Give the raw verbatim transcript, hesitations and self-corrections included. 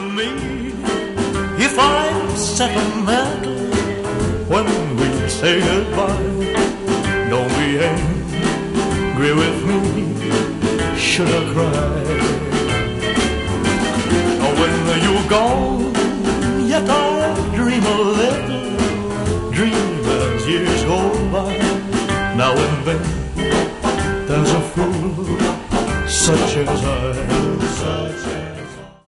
me if I'm sentimental when we say goodbye. Don't be angry with me, should I cry? When you're gone, yet I dream a little dream as years go by. Now and then there's a fool such as I.